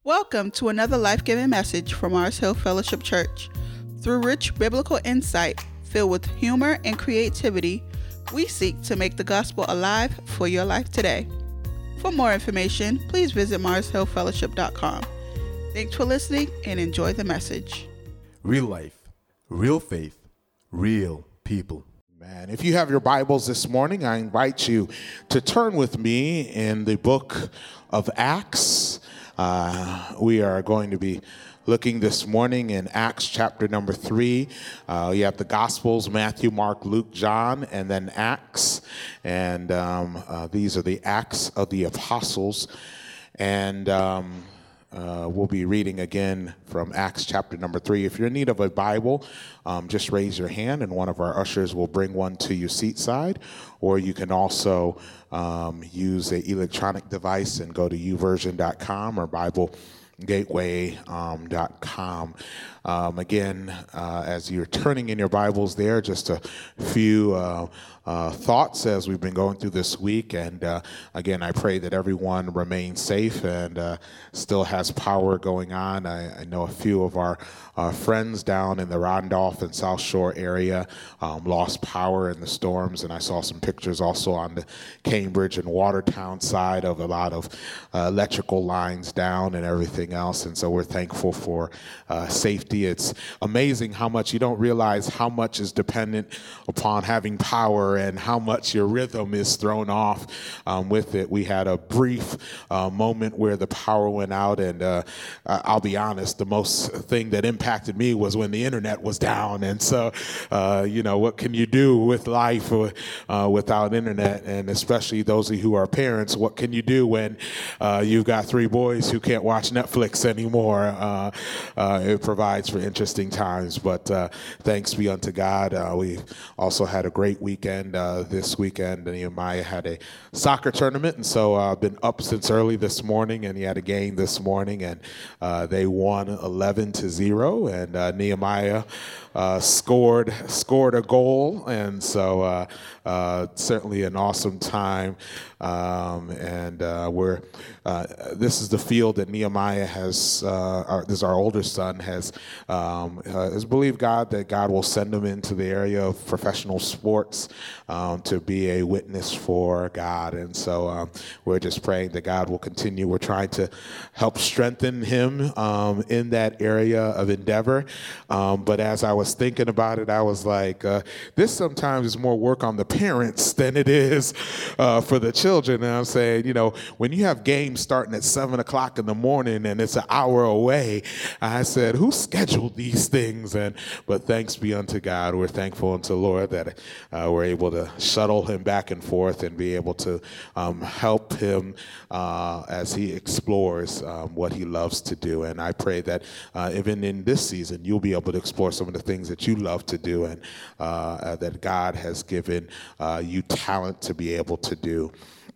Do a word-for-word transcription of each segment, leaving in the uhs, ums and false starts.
Welcome to another life-giving message from Mars Hill Fellowship Church. Through rich biblical insight filled with humor and creativity, we seek to make the gospel alive for your life today. For more information, please visit mars hill fellowship dot com. Thanks for listening and enjoy the message. Real life, real faith, real people. Man, if you have your Bibles this morning, I invite you to turn with me in the book of Acts. Uh, we are going to be looking this morning in Acts chapter number three. Uh, you have the Gospels, Matthew, Mark, Luke, John, and then Acts. And um, uh, these are the Acts of the Apostles. And um, uh, we'll be reading again from Acts chapter number three. If you're in need of a Bible, um, just raise your hand and one of our ushers will bring one to your seat side. Or you can also um, use an electronic device and go to u version dot com or Bible gateway dot com. Um, again, uh, as you're turning in your Bibles there, just a few uh, uh, thoughts as we've been going through this week. And uh, again, I pray that everyone remains safe and uh, still has power going on. I, I know a few of our uh, friends down in the Randolph and South Shore area um, lost power in the storms. And I saw some pictures also on the Cambridge and Watertown side of a lot of uh, electrical lines down and everything else. And so we're thankful for uh, safety. It's amazing how much you don't realize how much is dependent upon having power and how much your rhythm is thrown off um, with it. We had a brief uh, moment where the power went out, and uh, I'll be honest, the most thing that impacted me was when the internet was down. And so, uh, you know, what can you do with life uh, without internet? And especially those of you who are parents, what can you do when uh, you've got three boys who can't watch Netflix anymore? Uh, uh, it provides for interesting times, but uh, thanks be unto God. Uh, we also had a great weekend uh, this weekend. Nehemiah had a soccer tournament, and so I've uh, been up since early this morning, and he had a game this morning, and uh, they won eleven to zero, and uh, Nehemiah uh, scored scored a goal, and so uh, uh, certainly an awesome time. Um, and uh, we're uh, this is the field that Nehemiah has. Uh, our, this is our older son has um, uh, has believed God that God will send him into the area of professional sports um, to be a witness for God. And so um, we're just praying that God will continue. We're trying to help strengthen him um, in that area of endeavor. Um, but as I was thinking about it, I was like, uh, this sometimes is more work on the parents than it is uh, for the children. And I'm saying, you know, when you have games starting at seven o'clock in the morning and it's an hour away, I said, who scheduled these things? And but thanks be unto God. We're thankful unto the Lord that uh, we're able to shuttle him back and forth and be able to um, help him uh, as he explores um, what he loves to do. And I pray that uh, even in this season, you'll be able to explore some of the things that you love to do and uh, that God has given uh, you talent to be able to do.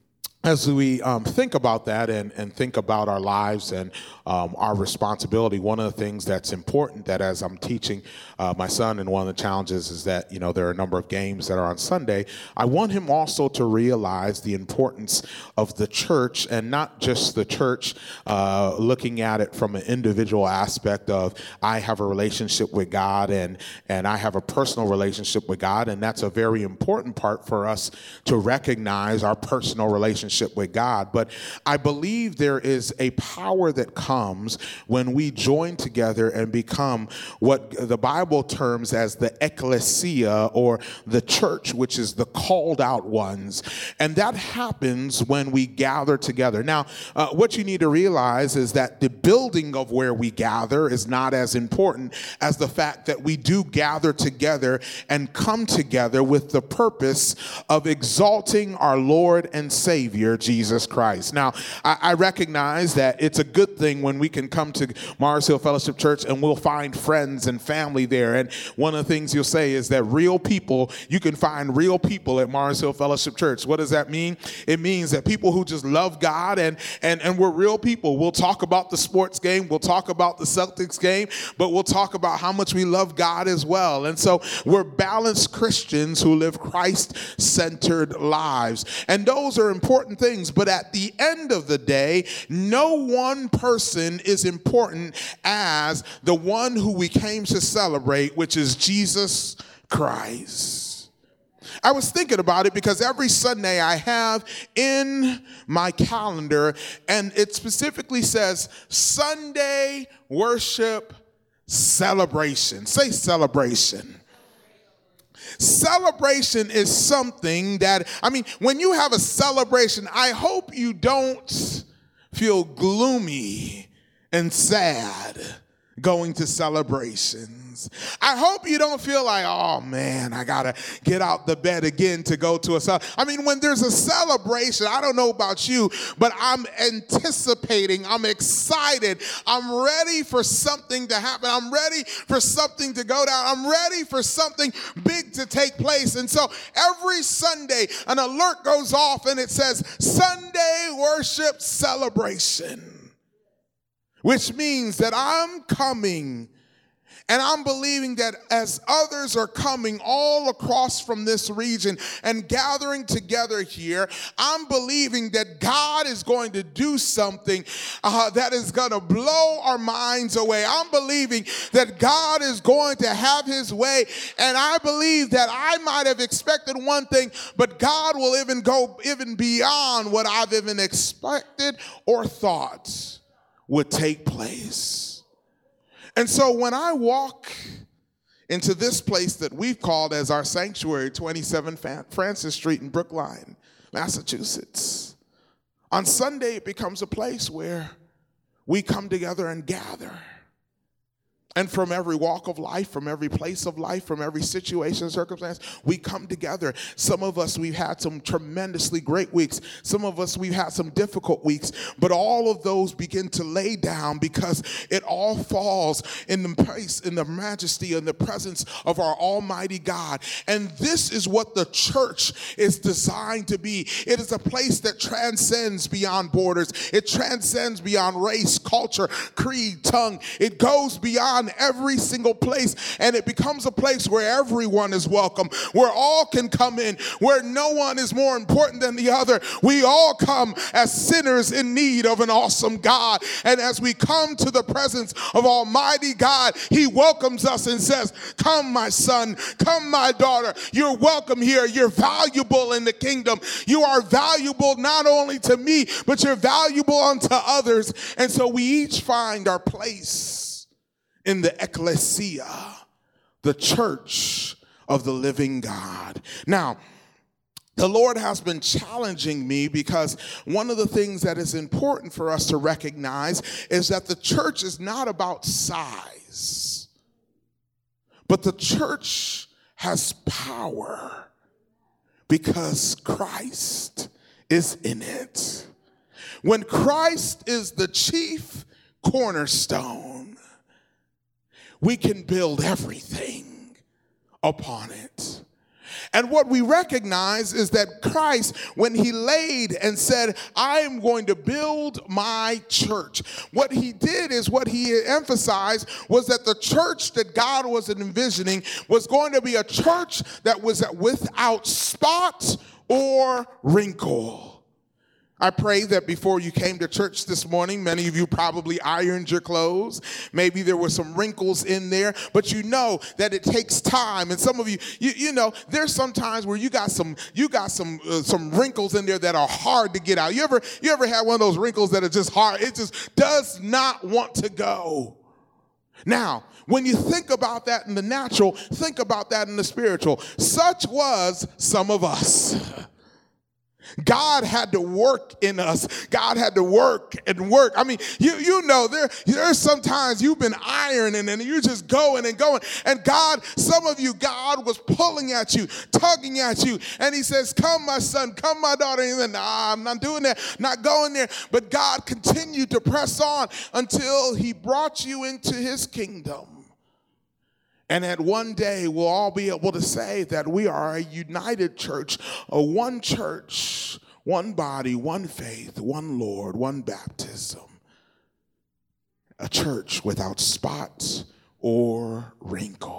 As we um, think about that and, and think about our lives and um, our responsibility, one of the things that's important that as I'm teaching uh, my son, and one of the challenges is that, you know, there are a number of games that are on Sunday, I want him also to realize the importance of the church, and not just the church uh, looking at it from an individual aspect of I have a relationship with God and, and I have a personal relationship with God, and that's a very important part for us to recognize our personal relationship with God. But I believe there is a power that comes when we join together and become what the Bible terms as the ecclesia, or the church, which is the called out ones. And that happens when we gather together. Now, uh, what you need to realize is that the building of where we gather is not as important as the fact that we do gather together and come together with the purpose of exalting our Lord and Savior, Jesus Christ. Now, I, I recognize that it's a good thing when we can come to Mars Hill Fellowship Church and we'll find friends and family there. And one of the things you'll say is that real people, you can find real people at Mars Hill Fellowship Church. What does that mean? It means that people who just love God and, and, and we're real people. We'll talk about the sports game. We'll talk about the Celtics game, but we'll talk about how much we love God as well. And so we're balanced Christians who live Christ-centered lives. And those are important important things, but at the end of the day, no one person is important as the one who we came to celebrate, which is Jesus Christ. I was thinking about it because every Sunday I have in my calendar, and it specifically says Sunday worship celebration. Say celebration. Celebration is something that, I mean, when you have a celebration, I hope you don't feel gloomy and sad going to celebrations. I hope you don't feel like, oh man, I gotta get out the bed again to go to a celebration. I mean, when there's a celebration, I don't know about you, but I'm anticipating, I'm excited, I'm ready for something to happen, I'm ready for something to go down, I'm ready for something big to take place. And so every Sunday, an alert goes off and it says, Sunday worship celebration, which means that I'm coming and I'm believing that as others are coming all across from this region and gathering together here, I'm believing that God is going to do something uh, that is going to blow our minds away. I'm believing that God is going to have his way. And I believe that I might have expected one thing, but God will even go even beyond what I've even expected or thought would take place. And so when I walk into this place that we've called as our sanctuary, twenty-seven Francis Street in Brookline, Massachusetts, on Sunday it becomes a place where we come together and gather. And from every walk of life, from every place of life, from every situation, circumstance, we come together. Some of us, we've had some tremendously great weeks. Some of us, we've had some difficult weeks. But all of those begin to lay down because it all falls in the place, in the majesty, in the presence of our Almighty God. And this is what the church is designed to be. It is a place that transcends beyond borders. It transcends beyond race, culture, creed, tongue. It goes beyond every single place, and it becomes a place where everyone is welcome, where all can come in, where no one is more important than the other. We all come as sinners in need of an awesome God, and as we come to the presence of Almighty God, he welcomes us and says, come my son, come my daughter, you're welcome here, you're valuable in the kingdom, you are valuable not only to me, but you're valuable unto others. And so we each find our place in the ecclesia, the church of the living God. Now, the Lord has been challenging me because one of the things that is important for us to recognize is that the church is not about size, but the church has power because Christ is in it. When Christ is the chief cornerstone, we can build everything upon it. And what we recognize is that Christ, when he laid and said, I am going to build my church, what he did is what he emphasized was that the church that God was envisioning was going to be a church that was without spot or wrinkle. I pray that before you came to church this morning, many of you probably ironed your clothes. Maybe there were some wrinkles in there, but you know that it takes time. And some of you, you, you know, there's some times where you got some, you got some, uh, some wrinkles in there that are hard to get out. You ever, you ever had one of those wrinkles that are just hard? It just does not want to go. Now, when you think about that in the natural, think about that in the spiritual. Such was some of us. God had to work in us. God had to work and work. I mean, you you know, there there's sometimes you've been ironing and you're just going and going. And God, some of you, God was pulling at you, tugging at you. And he says, come, my son, come, my daughter. And he said, nah, I'm not doing that, not going there. But God continued to press on until he brought you into his kingdom. And at one day, we'll all be able to say that we are a united church, a one church, one body, one faith, one Lord, one baptism. A church without spot or wrinkle.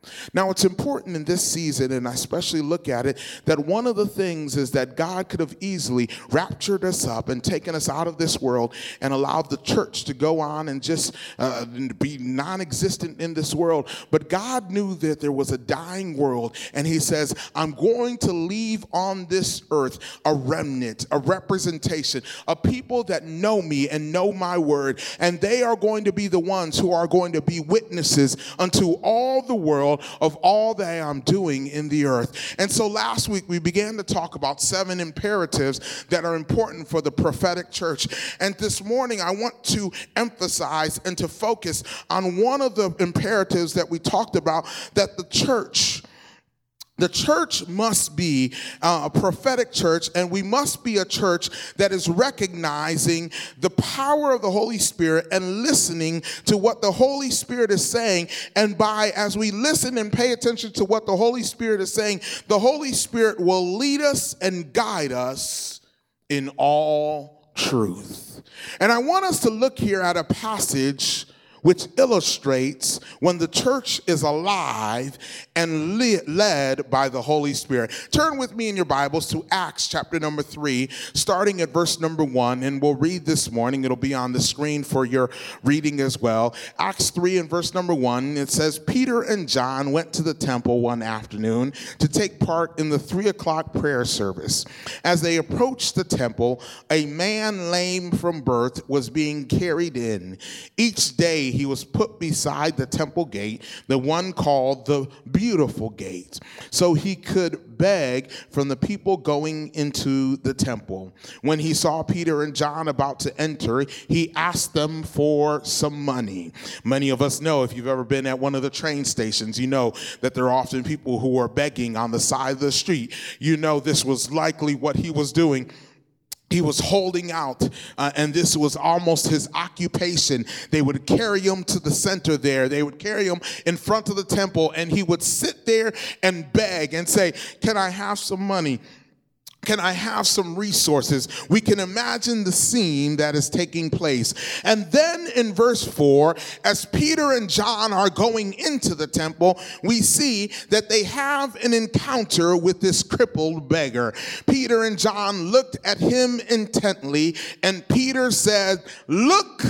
Now, it's important in this season, and I especially look at it, that one of the things is that God could have easily raptured us up and taken us out of this world and allowed the church to go on and just uh, be non-existent in this world. But God knew that there was a dying world, and he says, I'm going to leave on this earth a remnant, a representation, a people that know me and know my word, and they are going to be the ones who are going to be witnesses unto all the world of all that I'm doing in the earth. And so last week we began to talk about seven imperatives that are important for the prophetic church. And this morning I want to emphasize and to focus on one of the imperatives that we talked about, that the church The church must be uh, a prophetic church, and we must be a church that is recognizing the power of the Holy Spirit and listening to what the Holy Spirit is saying. And by, as we listen and pay attention to what the Holy Spirit is saying, the Holy Spirit will lead us and guide us in all truth. And I want us to look here at a passage which illustrates when the church is alive and le- led by the Holy Spirit. Turn with me in your Bibles to Acts chapter number three, starting at verse number one, and we'll read this morning. It'll be on the screen for your reading as well. Acts three and verse number one, it says, Peter and John went to the temple one afternoon to take part in the three o'clock prayer service. As they approached the temple, a man lame from birth was being carried in. Each day he was put beside the temple gate, the one called the Beautiful Gate, so he could beg from the people going into the temple. When he saw Peter and John about to enter, he asked them for some money. Many of us know, if you've ever been at one of the train stations, you know that there are often people who are begging on the side of the street. You know this was likely what he was doing. He was holding out, uh, and this was almost his occupation. They would carry him to the center there. They would carry him in front of the temple, and he would sit there and beg and say, can I have some money? Can I have some resources? We can imagine the scene that is taking place. And then in verse four, as Peter and John are going into the temple, we see that they have an encounter with this crippled beggar. Peter and John looked at him intently, and Peter said, look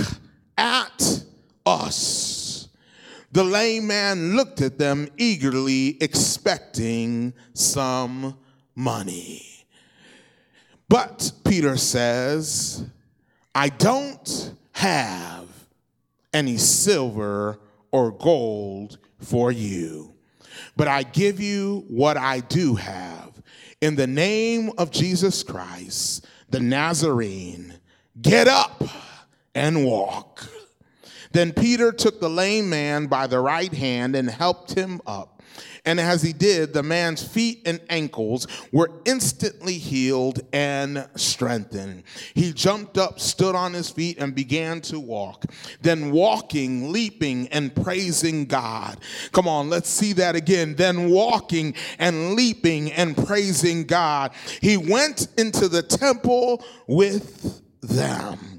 at us. The lame man looked at them eagerly, expecting some money. But Peter says, I don't have any silver or gold for you, but I give you what I do have. In the name of Jesus Christ, the Nazarene, get up and walk. Then Peter took the lame man by the right hand and helped him up. And as he did, the man's feet and ankles were instantly healed and strengthened. He jumped up, stood on his feet, and began to walk. Then walking, leaping, and praising God. Come on, let's see that again. Then walking and leaping and praising God. He went into the temple with them.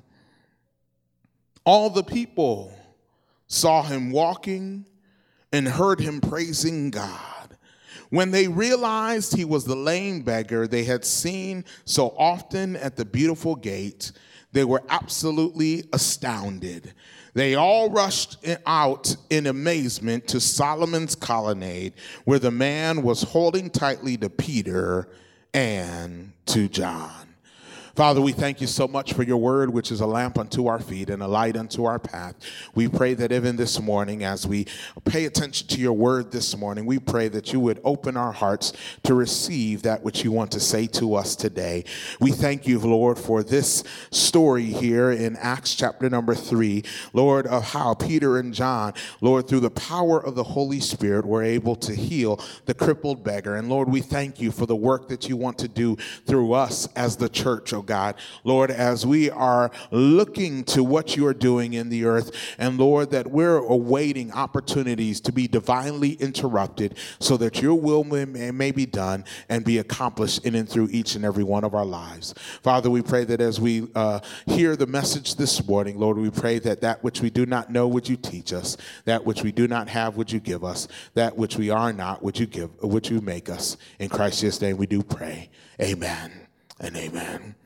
All the people saw him walking and heard him praising God. When they realized he was the lame beggar they had seen so often at the Beautiful Gate, they were absolutely astounded. They all rushed out in amazement to Solomon's colonnade, where the man was holding tightly to Peter and to John. Father, we thank you so much for your word, which is a lamp unto our feet and a light unto our path. We pray that even this morning, as we pay attention to your word this morning, we pray that you would open our hearts to receive that which you want to say to us today. We thank you, Lord, for this story here in Acts chapter number three, Lord, of how Peter and John, Lord, through the power of the Holy Spirit, were able to heal the crippled beggar. And Lord, we thank you for the work that you want to do through us as the church, oh God, Lord, as we are looking to what you are doing in the earth, and Lord, that we're awaiting opportunities to be divinely interrupted so that your will may, may be done and be accomplished in and through each and every one of our lives. Father, we pray that as we uh, hear the message this morning, Lord, we pray that that which we do not know, would you teach us? That which we do not have, would you give us? That which we are not, would you give? Would you make us? In Christ's name we do pray. Amen and amen.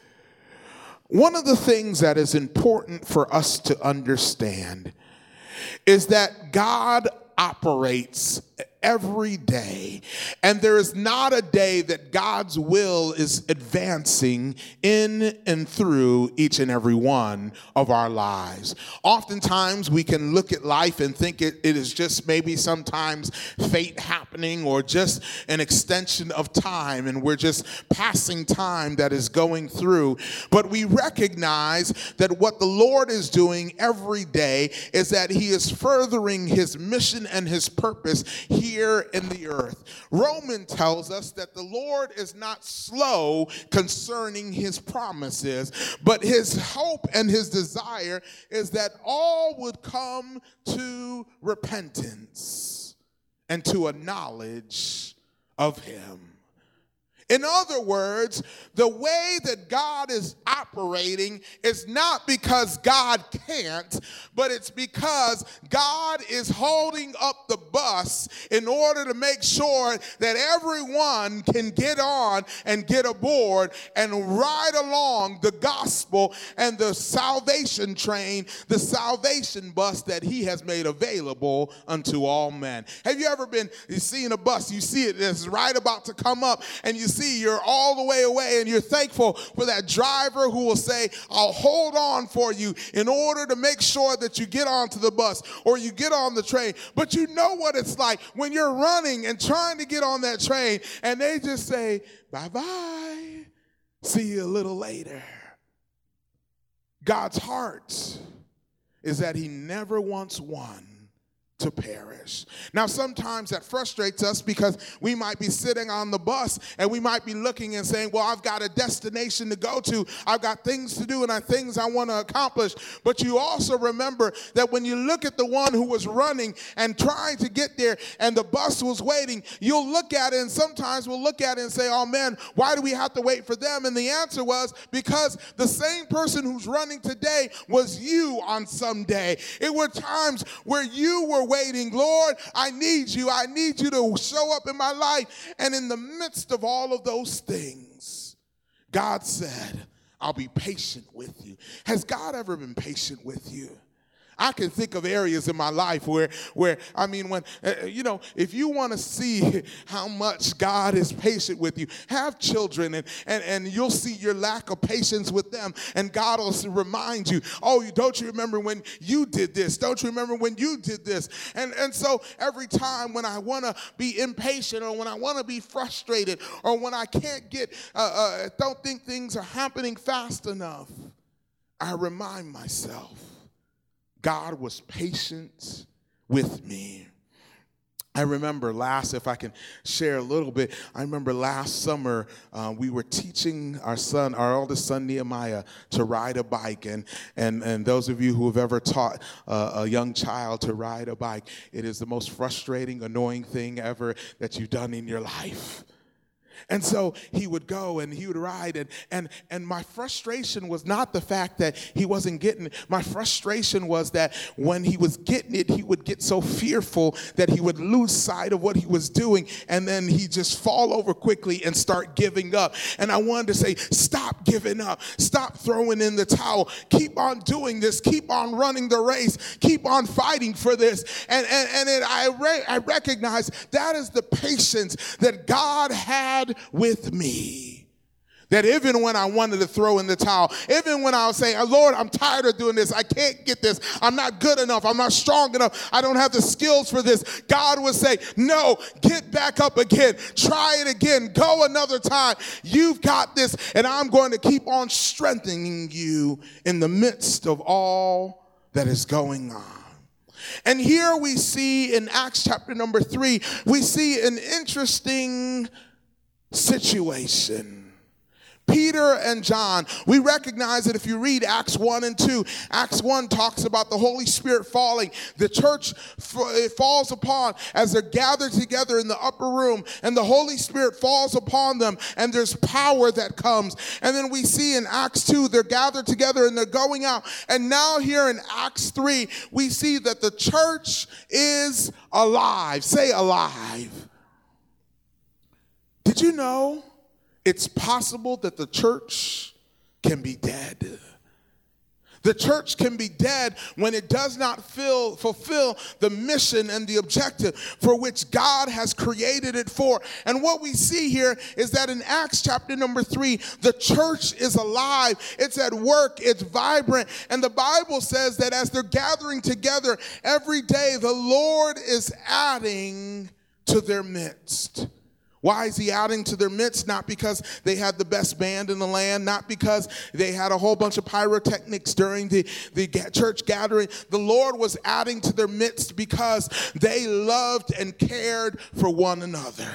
One of the things that is important for us to understand is that God operates every day, and there is not a day that God's will is advancing in and through each and every one of our lives. Oftentimes we can look at life and think it, it is just maybe sometimes fate happening or just an extension of time, and we're just passing time that is going through. But we recognize that what the Lord is doing every day is that he is furthering his mission and his purpose here Here in the earth. Romans tells us that the Lord is not slow concerning his promises, but his hope and his desire is that all would come to repentance and to a knowledge of him. In other words, the way that God is operating is not because God can't, but it's because God is holding up the bus in order to make sure that everyone can get on and get aboard and ride along the gospel and the salvation train, the salvation bus that he has made available unto all men. Have you ever been, you seen a bus, you see it, it's right about to come up, and you see you're all the way away, and you're thankful for that driver who will say, I'll hold on for you in order to make sure that you get onto the bus or you get on the train. But you know what it's like when you're running and trying to get on that train, and they just say, bye-bye, see you a little later. God's heart is that he never wants one to perish. Now, sometimes that frustrates us because we might be sitting on the bus and we might be looking and saying, well, I've got a destination to go to. I've got things to do and I things I want to accomplish. But you also remember that when you look at the one who was running and trying to get there and the bus was waiting, you'll look at it, and sometimes we'll look at it and say, oh man, why do we have to wait for them? And the answer was because the same person who's running today was you on some day. It were times where you were waiting, Lord, I need you. I need you to show up in my life. And in the midst of all of those things, God said, I'll be patient with you. Has God ever been patient with you? I can think of areas in my life where, where I mean, when, uh, you know, if you want to see how much God is patient with you, have children, and, and, and you'll see your lack of patience with them, and God will remind you, oh, don't you remember when you did this? Don't you remember when you did this? And, and so every time when I want to be impatient, or when I want to be frustrated, or when I can't get, uh, uh, don't think things are happening fast enough, I remind myself, God was patient with me. I remember last, if I can share a little bit, I remember last summer uh, we were teaching our son, our oldest son Nehemiah, to ride a bike. And and, and those of you who have ever taught uh, a young child to ride a bike, it is the most frustrating, annoying thing ever that you've done in your life. And so he would go and he would ride, and, and, and my frustration was not the fact that he wasn't getting it. My frustration was that when he was getting it, he would get so fearful that he would lose sight of what he was doing, and then he'd just fall over quickly and start giving up. And I wanted to say, stop giving up. Stop throwing in the towel. Keep on doing this. Keep on running the race. Keep on fighting for this. And, and, and it, I, re- I recognize that is the patience that God had with me. That even when I wanted to throw in the towel, even when I was saying, Lord, I'm tired of doing this. I can't get this. I'm not good enough. I'm not strong enough. I don't have the skills for this. God would say, no, get back up again. Try it again. Go another time. You've got this, and I'm going to keep on strengthening you in the midst of all that is going on. And here we see in Acts chapter number three, we see an interesting situation. Peter and John, we recognize that if you read Acts one and two, Acts one talks about the Holy Spirit falling. The church, it falls upon as they're gathered together in the upper room, and the Holy Spirit falls upon them, and there's power that comes. And then we see in Acts two, they're gathered together and they're going out. And now here in Acts three, we see that the church is alive. Say alive. Did you know it's possible that the church can be dead? The church can be dead when it does not fill, fulfill the mission and the objective for which God has created it for. And what we see here is that in Acts chapter number three, the church is alive. It's at work. It's vibrant. And the Bible says that as they're gathering together every day, the Lord is adding to their midst. Why is he adding to their midst? Not because they had the best band in the land, not because they had a whole bunch of pyrotechnics during the, the church gathering. The Lord was adding to their midst because they loved and cared for one another.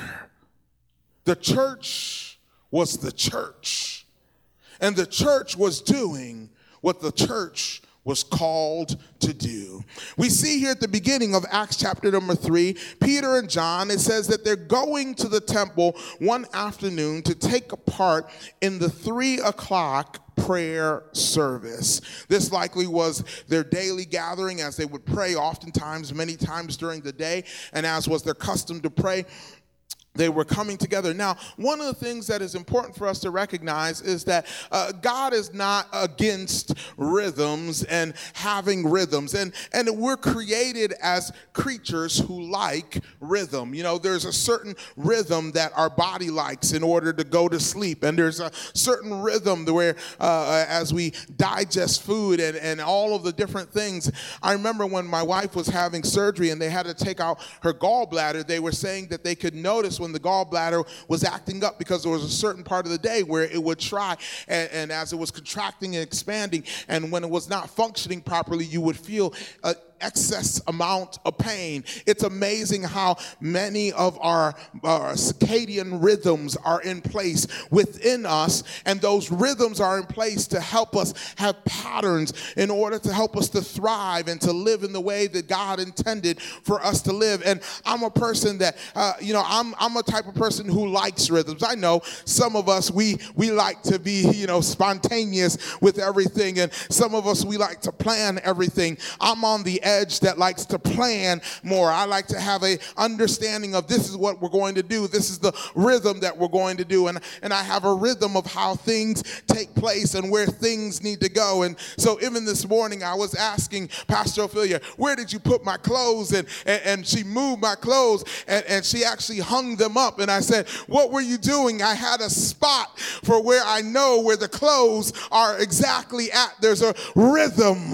The church was the church, and the church was doing what the church was called to do. We see here at the beginning of Acts chapter number three, Peter and John, it says that they're going to the temple one afternoon to take a part in the three o'clock prayer service. This likely was their daily gathering as they would pray oftentimes, many times during the day, and as was their custom to pray, they were coming together. Now, one of the things that is important for us to recognize is that uh, God is not against rhythms and having rhythms. And, and we're created as creatures who like rhythm. You know, there's a certain rhythm that our body likes in order to go to sleep. And there's a certain rhythm where uh, as we digest food and, and all of the different things. I remember when my wife was having surgery and they had to take out her gallbladder, they were saying that they could notice when the gallbladder was acting up because there was a certain part of the day where it would try, and, and as it was contracting and expanding, and when it was not functioning properly, you would feel uh, excess amount of pain. It's amazing how many of our, our circadian rhythms are in place within us, and those rhythms are in place to help us have patterns in order to help us to thrive and to live in the way that God intended for us to live. And I'm a person that, uh, you know, I'm I'm a type of person who likes rhythms. I know some of us, we we like to be, you know, spontaneous with everything, and some of us, we like to plan everything. I'm on the edge that likes to plan more. I like to have a understanding of this is what we're going to do. This is the rhythm that we're going to do. And, and I have a rhythm of how things take place and where things need to go. And so even this morning, I was asking Pastor Ophelia, where did you put my clothes? And, and, and she moved my clothes and, and she actually hung them up. And I said, what were you doing? I had a spot for where I know where the clothes are exactly at. There's a rhythm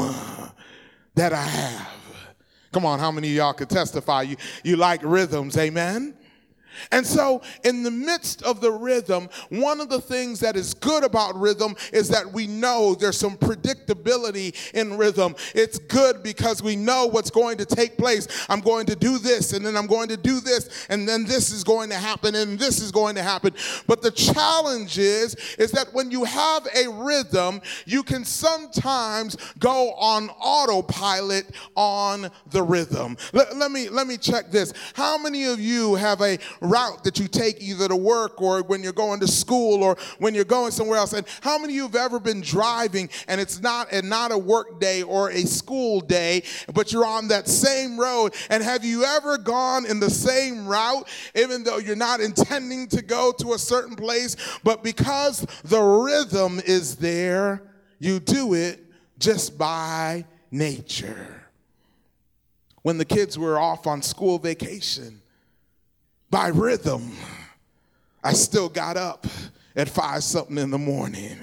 that I have. Come on, how many of y'all could testify you, you like rhythms, amen? And so in the midst of the rhythm, one of the things that is good about rhythm is that we know there's some predictability in rhythm. It's good because we know what's going to take place. I'm going to do this, and then I'm going to do this, and then this is going to happen, and this is going to happen. But the challenge is, is that when you have a rhythm, you can sometimes go on autopilot on the rhythm. Let, let me, let me check this. How many of you have a route that you take either to work or when you're going to school or when you're going somewhere else? And how many of you have ever been driving and it's not and not a work day or a school day, but you're on that same road? And have you ever gone in the same route even though you're not intending to go to a certain place, but because the rhythm is there, you do it just by nature? When the kids were off on school vacation, by rhythm, I still got up at five something in the morning,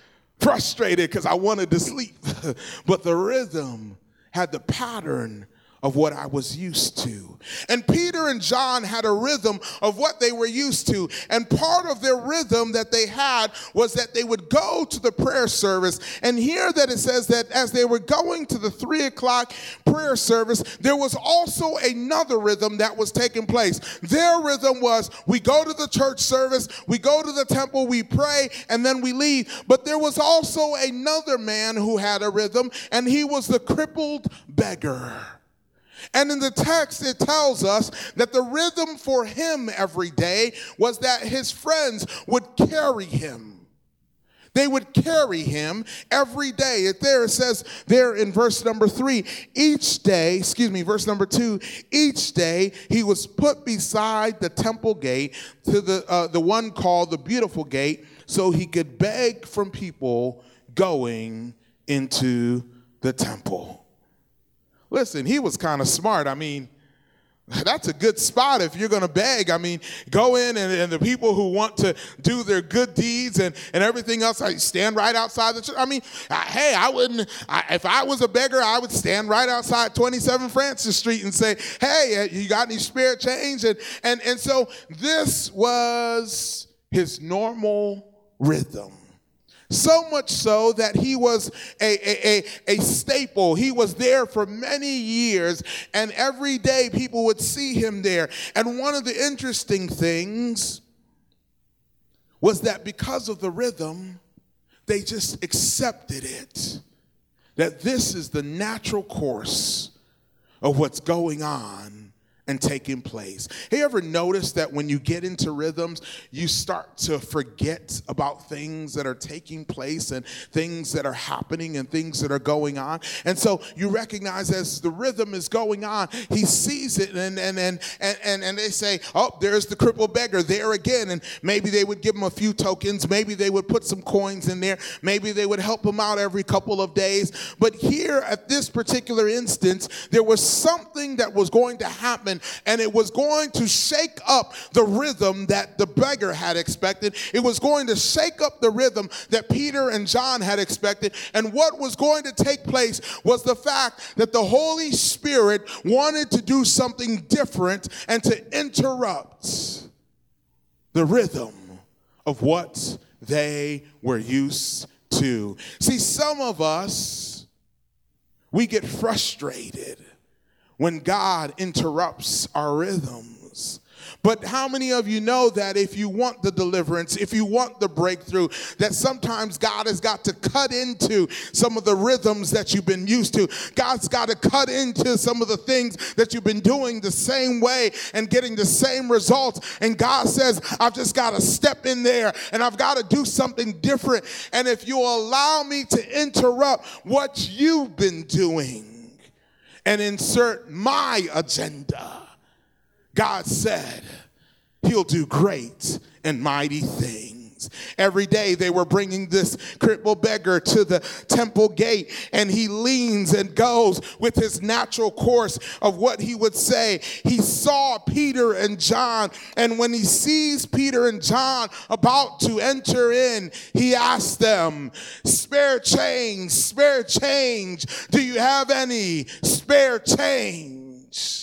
frustrated because I wanted to sleep. But the rhythm had the pattern of what I was used to. And Peter and John had a rhythm of what they were used to. And part of their rhythm that they had was that they would go to the prayer service. And here that it says that as they were going to the three o'clock prayer service, there was also another rhythm that was taking place. Their rhythm was, we go to the church service, we go to the temple, we pray, and then we leave. But there was also another man who had a rhythm, and he was the crippled beggar. And in the text, it tells us that the rhythm for him every day was that his friends would carry him. They would carry him every day. It there it says there in verse number three, each day, excuse me, verse number two, each day he was put beside the temple gate to the uh, the one called the Beautiful Gate, so he could beg from people going into the temple. Listen, he was kind of smart. I mean, that's a good spot if you're going to beg. I mean, go in and, and the people who want to do their good deeds and, and everything else, I stand right outside the church. I mean, I, hey, I wouldn't, I, if I was a beggar, I would stand right outside twenty-seven Francis Street and say, hey, you got any spare change? And, and, and so this was his normal rhythm. So much so that he was a, a, a, a staple. He was there for many years, and every day people would see him there. And one of the interesting things was that because of the rhythm, they just accepted it. That this is the natural course of what's going on and taking place. Have you ever noticed that when you get into rhythms, you start to forget about things that are taking place and things that are happening and things that are going on? And so you recognize as the rhythm is going on, he sees it and and and and, and they say, oh, there's the crippled beggar there again. And maybe they would give him a few tokens. Maybe they would put some coins in there. Maybe they would help him out every couple of days. But here at this particular instance, there was something that was going to happen, and it was going to shake up the rhythm that the beggar had expected. It was going to shake up the rhythm that Peter and John had expected. And what was going to take place was the fact that the Holy Spirit wanted to do something different and to interrupt the rhythm of what they were used to. See, some of us, we get frustrated when God interrupts our rhythms. But how many of you know that if you want the deliverance, if you want the breakthrough, that sometimes God has got to cut into some of the rhythms that you've been used to. God's got to cut into some of the things that you've been doing the same way and getting the same results. And God says, I've just got to step in there and I've got to do something different. And if you allow me to interrupt what you've been doing and insert my agenda, God said he'll do great and mighty things. Every day they were bringing this crippled beggar to the temple gate, and he leans and goes with his natural course of what he would say. He saw Peter and John, and when he sees Peter and John about to enter in, he asked them, spare change, spare change. Do you have any spare change?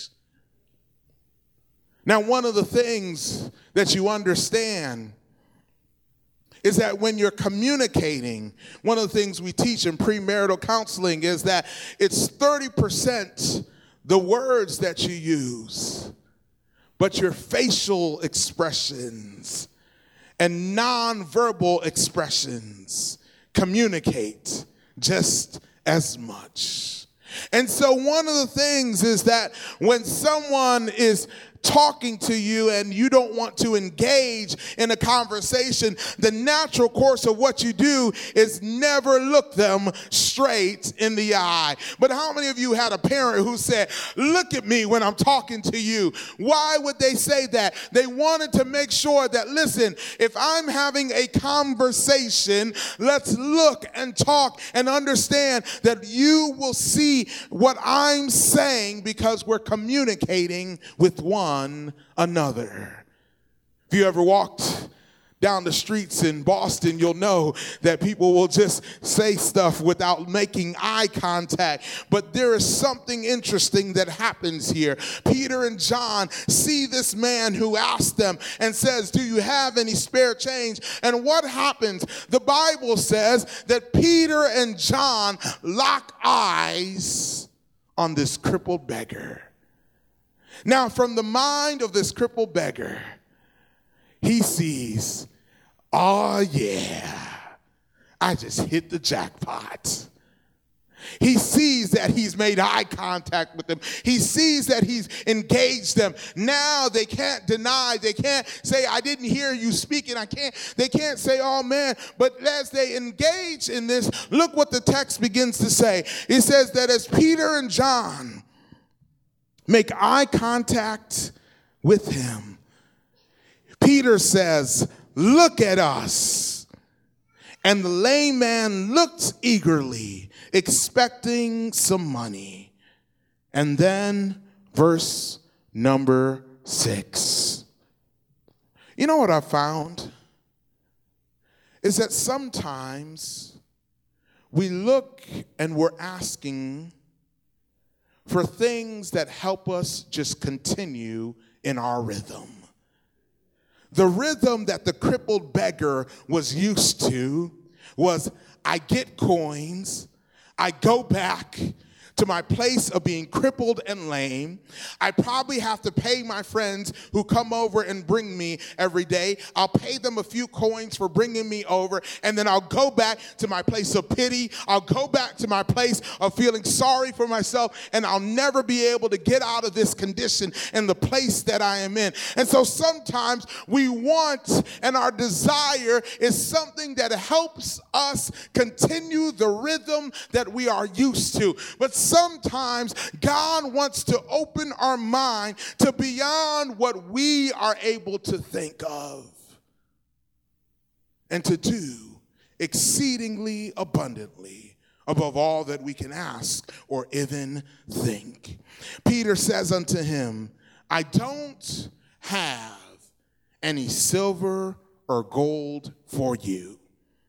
Now, one of the things that you understand is that when you're communicating, one of the things we teach in premarital counseling is that it's thirty percent the words that you use, but your facial expressions and nonverbal expressions communicate just as much. And so one of the things is that when someone is talking to you and you don't want to engage in a conversation, the natural course of what you do is never look them straight in the eye. But how many of you had a parent who said, look at me when I'm talking to you? Why would they say that? They wanted to make sure that, listen, if I'm having a conversation, let's look and talk and understand that you will see what I'm saying because we're communicating with one another. If you ever walked down the streets in Boston, you'll know that people will just say stuff without making eye contact. But there is something interesting that happens here. Peter and John see this man who asked them and says, do you have any spare change? And what happens? The Bible says that Peter and John lock eyes on this crippled beggar. Now, from the mind of this crippled beggar, he sees, oh yeah, I just hit the jackpot. He sees that he's made eye contact with them. He sees that he's engaged them. Now they can't deny. They can't say, I didn't hear you speaking. I can't. They can't say, oh man. But as they engage in this, look what the text begins to say. It says that as Peter and John make eye contact with him, Peter says, look at us. And the lame man looked eagerly, expecting some money. And then verse number six. You know what I found? Is that sometimes we look and we're asking for things that help us just continue in our rhythm. The rhythm that the crippled beggar was used to was, I get coins, I go back to my place of being crippled and lame. I probably have to pay my friends who come over and bring me every day. I'll pay them a few coins for bringing me over, and then I'll go back to my place of pity. I'll go back to my place of feeling sorry for myself, and I'll never be able to get out of this condition and the place that I am in. And so sometimes we want, and our desire is something that helps us continue the rhythm that we are used to. But sometimes God wants to open our mind to beyond what we are able to think of and to do exceedingly abundantly above all that we can ask or even think. Peter says unto him, I don't have any silver or gold for you.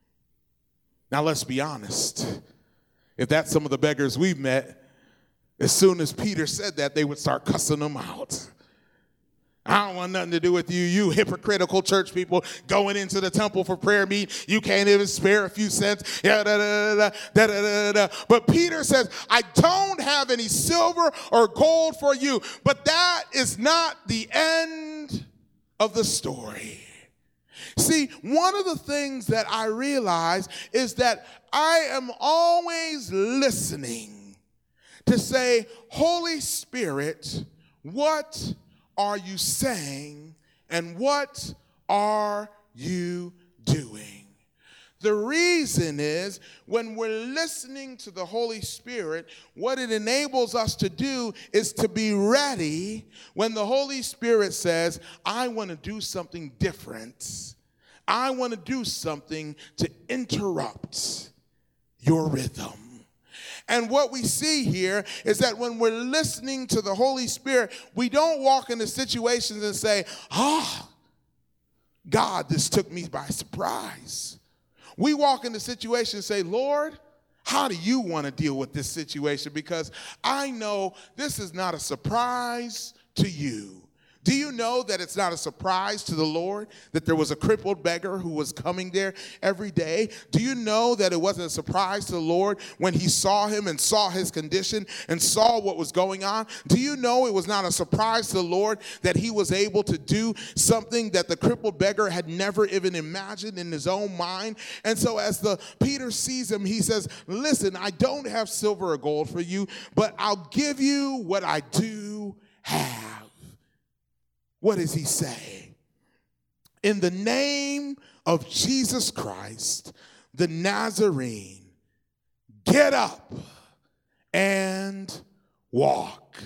Now let's be honest. If that's some of the beggars we've met, as soon as Peter said that, they would start cussing them out. I don't want nothing to do with you, you hypocritical church people going into the temple for prayer meet. You can't even spare a few cents. Yeah, da, da, da, da, da, da, da. But Peter says, I don't have any silver or gold for you. But that is not the end of the story. See, one of the things that I realize is that I am always listening to say, Holy Spirit, what are you saying and what are you doing? The reason is when we're listening to the Holy Spirit, what it enables us to do is to be ready when the Holy Spirit says, I want to do something different. I want to do something to interrupt your rhythm. And what we see here is that when we're listening to the Holy Spirit, we don't walk into situations and say, ah, oh, God, this took me by surprise. We walk into situations and say, Lord, how do you want to deal with this situation? Because I know this is not a surprise to you. Do you know that it's not a surprise to the Lord that there was a crippled beggar who was coming there every day? Do you know that it wasn't a surprise to the Lord when he saw him and saw his condition and saw what was going on? Do you know it was not a surprise to the Lord that he was able to do something that the crippled beggar had never even imagined in his own mind? And so as the Peter sees him, he says, listen, I don't have silver or gold for you, but I'll give you what I do have. What does he say? In the name of Jesus Christ, the Nazarene, get up and walk.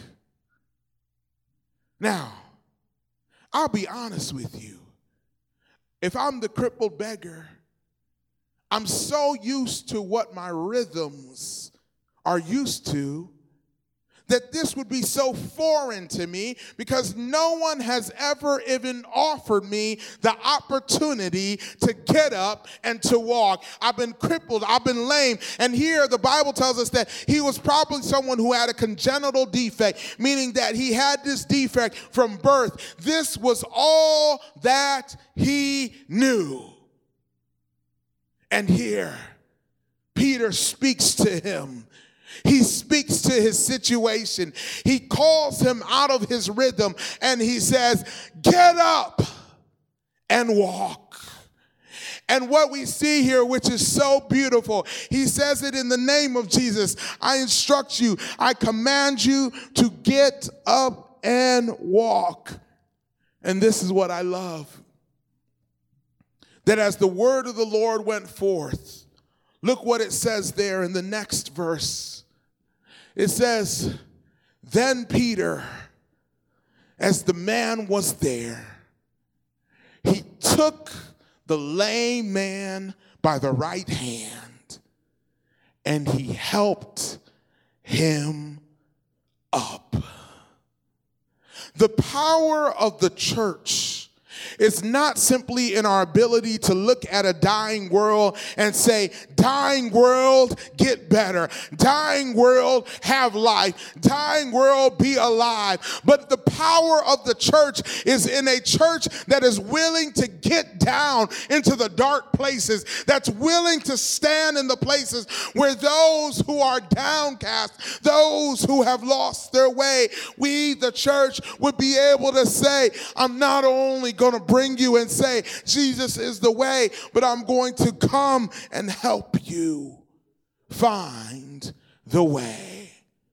Now, I'll be honest with you. If I'm the crippled beggar, I'm so used to what my rhythms are used to that this would be so foreign to me because no one has ever even offered me the opportunity to get up and to walk. I've been crippled, I've been lame, and here the Bible tells us that he was probably someone who had a congenital defect, meaning that he had this defect from birth. This was all that he knew. And here, Peter speaks to him. He speaks to his situation. He calls him out of his rhythm and he says, get up and walk. And what we see here, which is so beautiful, he says it in the name of Jesus. I instruct you, I command you to get up and walk. And this is what I love. That as the word of the Lord went forth, look what it says there in the next verse. It says, then Peter, as the man was there, he took the lame man by the right hand and he helped him up. The power of the church is not simply in our ability to look at a dying world and say, dying world, get better. Dying world, have life. Dying world, be alive. But the power of the church is in a church that is willing to get down into the dark places, that's willing to stand in the places where those who are downcast, those who have lost their way, we, the church, would be able to say, I'm not only going to bring you and say, Jesus is the way, but I'm going to come and help you find the way.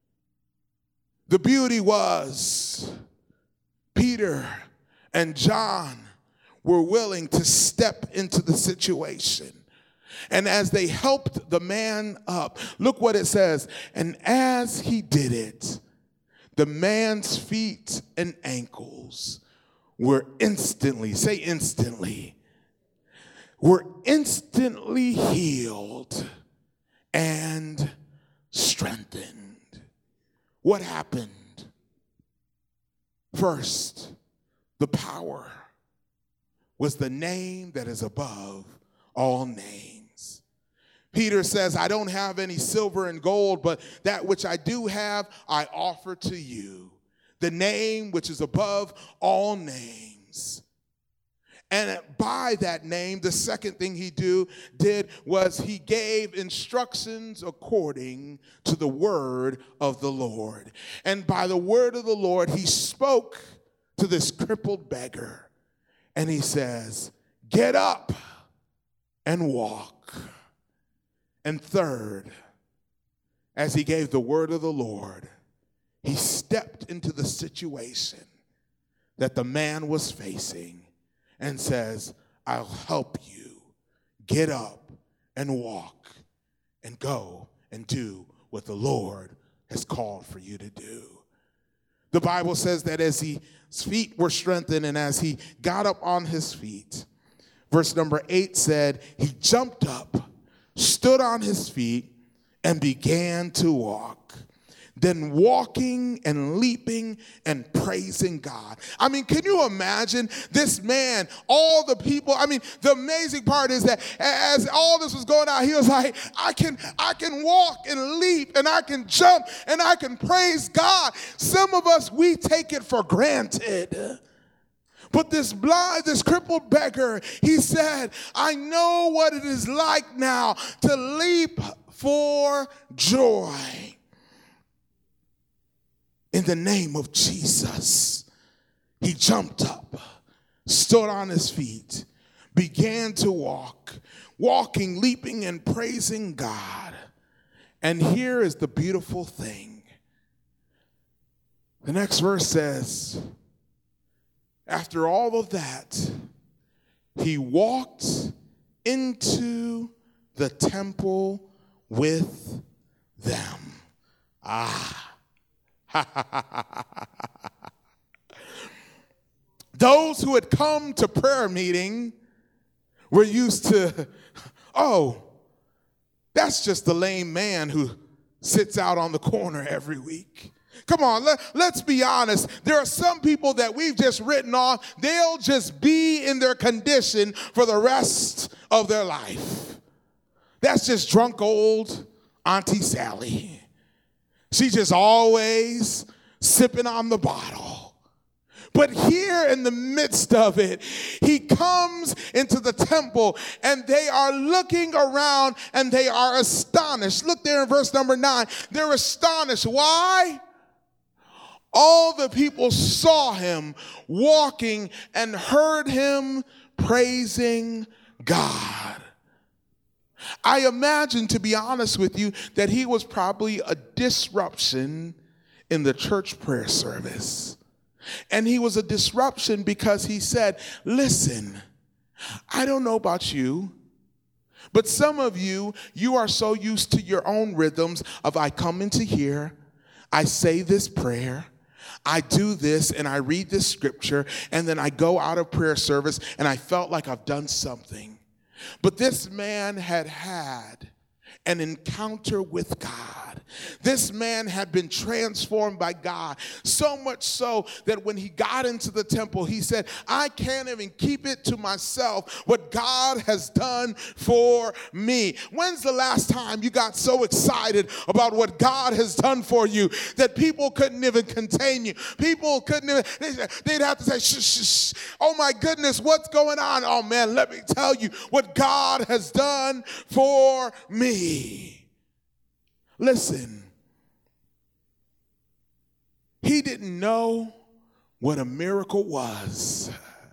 The beauty was Peter and John were willing to step into the situation. And as they helped the man up, look what it says. And as he did it, the man's feet and ankles were instantly, say instantly, were instantly healed and strengthened. What happened? First, the power was the name that is above all names. Peter says, I don't have any silver and gold, but that which I do have, I offer to you. The name which is above all names. And by that name, the second thing he do, did was he gave instructions according to the word of the Lord. And by the word of the Lord, he spoke to this crippled beggar. And he says, get up and walk. And third, as he gave the word of the Lord, he stepped into the situation that the man was facing and says, I'll help you get up and walk and go and do what the Lord has called for you to do. The Bible says that as his feet were strengthened and as he got up on his feet, verse number eight said, he jumped up, stood on his feet, and began to walk. Then walking and leaping and praising God. I mean, can you imagine this man, all the people? I mean, the amazing part is that as all this was going on, he was like, I can, I can walk and leap and I can jump and I can praise God. Some of us, we take it for granted. But this blind, this crippled beggar, he said, I know what it is like now to leap for joy. In the name of Jesus, he jumped up, stood on his feet, began to walk, walking, leaping, and praising God. And here is the beautiful thing. The next verse says, after all of that, he walked into the temple with them. Ah. Those who had come to prayer meeting were used to, oh, that's just the lame man who sits out on the corner every week. Come on, let, let's be honest. There are some people that we've just written off. They'll just be in their condition for the rest of their life. That's just drunk old Auntie Sally. She's just always sipping on the bottle. But here in the midst of it, he comes into the temple and they are looking around and they are astonished. Look there in verse number nine. They're astonished. Why? All the people saw him walking and heard him praising God. I imagine, to be honest with you, that he was probably a disruption in the church prayer service. And he was a disruption because he said, listen, I don't know about you, but some of you, you are so used to your own rhythms of I come into here, I say this prayer, I do this and I read this scripture, and then I go out of prayer service and I felt like I've done something. But this man had had an encounter with God. This man had been transformed by God, so much so that when he got into the temple, he said, I can't even keep it to myself what God has done for me. When's the last time you got so excited about what God has done for you that people couldn't even contain you? People couldn't even, they'd have to say, shh, shh, shh. Oh my goodness, what's going on? Oh man, let me tell you what God has done for me. Listen, he didn't know what a miracle was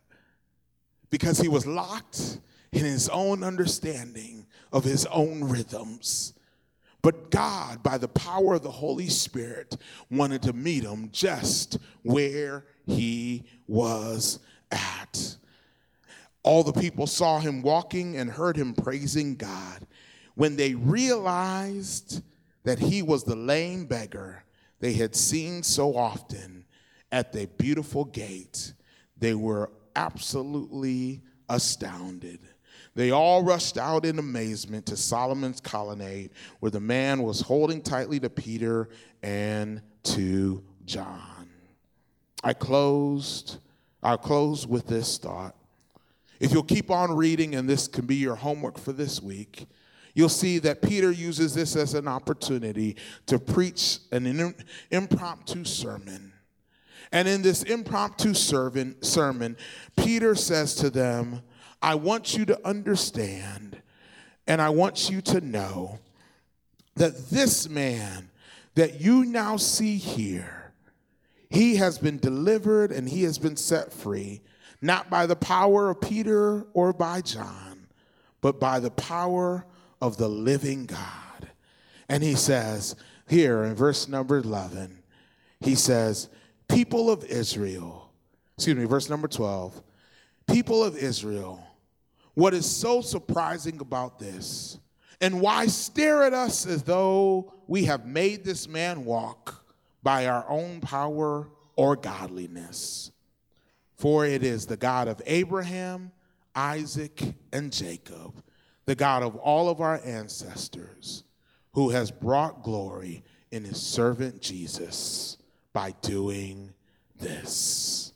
because he was locked in his own understanding of his own rhythms. But God, by the power of the Holy Spirit, wanted to meet him just where he was at. All the people saw him walking and heard him praising God. When they realized that he was the lame beggar they had seen so often at the beautiful gate, they were absolutely astounded. They all rushed out in amazement to Solomon's colonnade, where the man was holding tightly to Peter and to John. I closed, I'll close with this thought. If you'll keep on reading, and this can be your homework for this week, you'll see that Peter uses this as an opportunity to preach an impromptu sermon. And in this impromptu sermon, sermon, Peter says to them, I want you to understand, and I want you to know that this man that you now see here, he has been delivered and he has been set free, not by the power of Peter or by John, but by the power of the living God. And he says here in verse number eleven, he says, people of Israel, excuse me, verse number twelve, people of Israel, what is so surprising about this, and why stare at us as though we have made this man walk by our own power or godliness? For it is the God of Abraham, Isaac, and Jacob, the God of all of our ancestors, who has brought glory in his servant Jesus by doing this.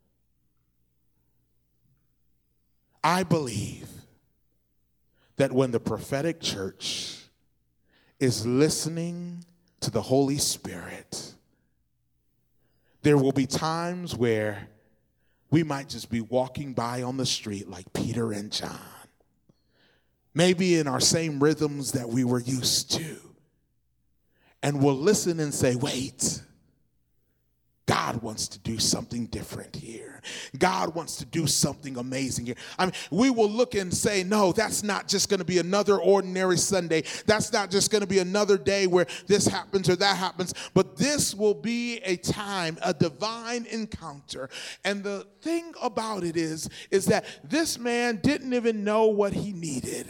I believe that when the prophetic church is listening to the Holy Spirit, there will be times where we might just be walking by on the street like Peter and John, maybe in our same rhythms that we were used to. And we'll listen and say, wait, God wants to do something different here. God wants to do something amazing here. I mean, we will look and say, no, that's not just going to be another ordinary Sunday. That's not just going to be another day where this happens or that happens. But this will be a time, a divine encounter. And the thing about it is, is that this man didn't even know what he needed.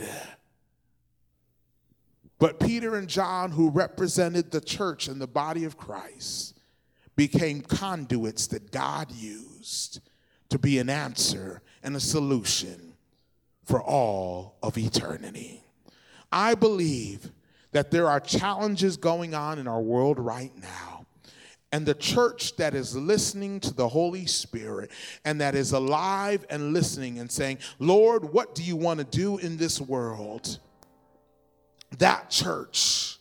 But Peter and John, who represented the church and the body of Christ, became conduits that God used to be an answer and a solution for all of eternity. I believe that there are challenges going on in our world right now. And the church that is listening to the Holy Spirit and that is alive and listening and saying, Lord, what do you want to do in this world? That church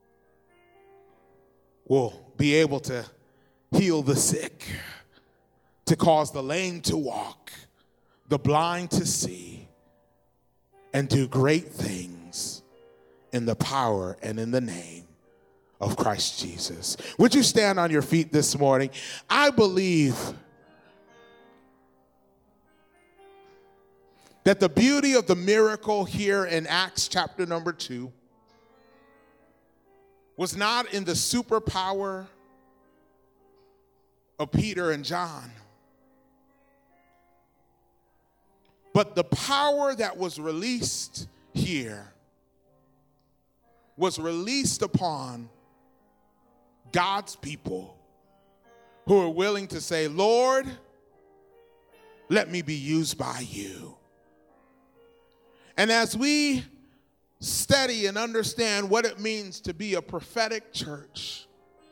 will be able to heal the sick, to cause the lame to walk, the blind to see, and do great things in the power and in the name of Christ Jesus. Would you stand on your feet this morning? I believe that the beauty of the miracle here in Acts chapter number two was not in the superpower of Peter and John, but the power that was released here was released upon God's people who are willing to say, Lord, let me be used by you. And as we study and understand what it means to be a prophetic church,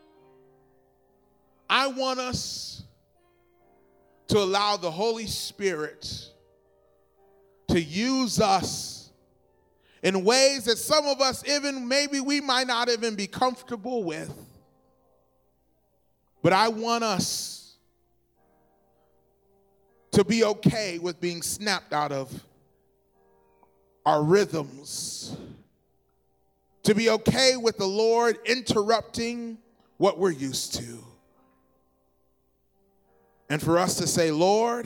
I want us to allow the Holy Spirit to use us in ways that some of us even maybe we might not even be comfortable with. But I want us to be okay with being snapped out of our rhythms, to be okay with the Lord interrupting what we're used to, and for us to say, Lord,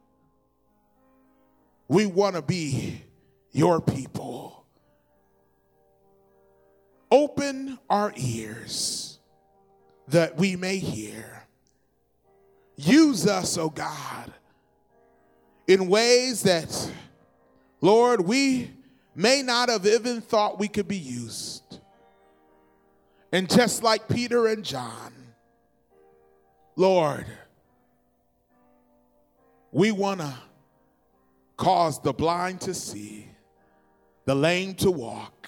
we want to be your people. Open our ears that we may hear. Use us, oh God, in ways that, Lord, we may not have even thought we could be used. And just like Peter and John, Lord, we want to cause the blind to see, the lame to walk.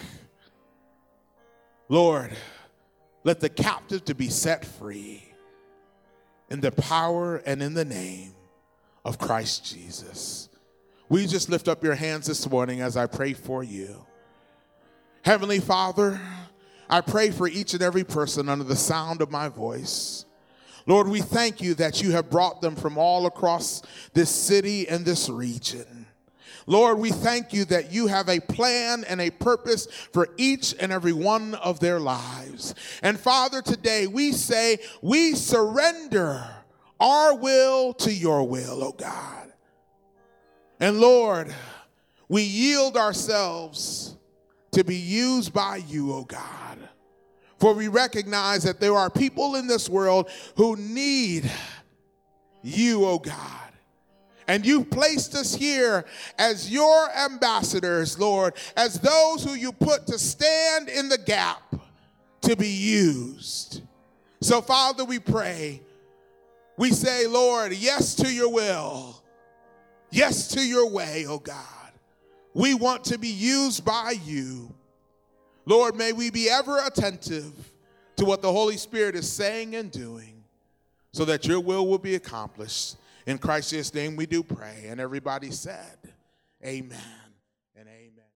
Lord, let the captive to be set free in the power and in the name of Christ Jesus. Will you just lift up your hands this morning as I pray for you? Heavenly Father, I pray for each and every person under the sound of my voice. Lord, we thank you that you have brought them from all across this city and this region. Lord, we thank you that you have a plan and a purpose for each and every one of their lives. And Father, today we say we surrender our will to your will, oh God. And Lord, we yield ourselves to be used by you, oh God. For we recognize that there are people in this world who need you, oh God. And you've placed us here as your ambassadors, Lord, as those who you put to stand in the gap to be used. So, Father, we pray. We say, Lord, yes to your will. Yes to your way, oh God. We want to be used by you. Lord, may we be ever attentive to what the Holy Spirit is saying and doing so that your will will be accomplished. In Christ's name we do pray. And everybody said, amen.